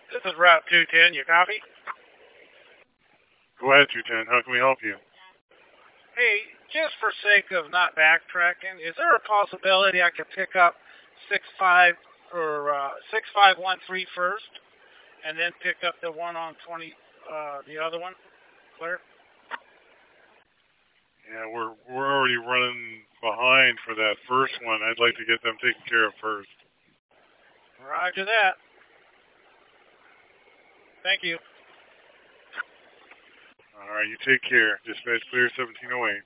This is Route 210. You copy? Go ahead, 210. How can we help you? Hey, just for sake of not backtracking, is there a possibility I could pick up 65 or 6513 first, and then pick up the one on 20, the other one, Claire? Yeah, we're already running behind for that first one. I'd like to get them taken care of first. Roger that. Thank you. All right, you take care. Dispatch clear 1708.